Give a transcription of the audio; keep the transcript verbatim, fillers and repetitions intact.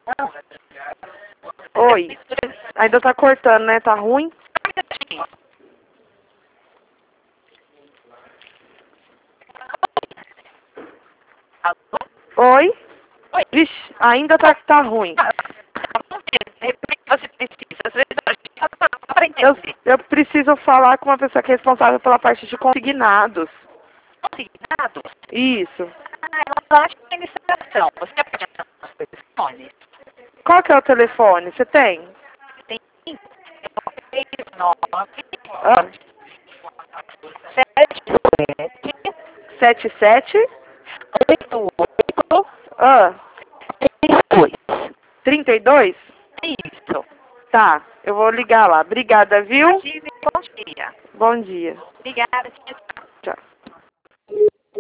Não. Oi. Ainda tá cortando, né? Tá ruim? Alô? Oi? Oi. Vixe, ainda tá, tá ruim. Você precisa, às vezes, para Eu, entender. eu preciso falar com uma pessoa que é responsável pela parte de consignados. Consignado? Isso. Ah, ela acha que tem licitação. Você pode entrar no seu telefone? Qual que é o telefone? Você tem? Tem seis nove Ah, sete sete sete sete? oito oito Ah, três dois. trinta e dois? Isso. Tá, eu vou ligar lá. Obrigada, viu? Imagine, bom dia. Bom dia. Obrigada, tchau.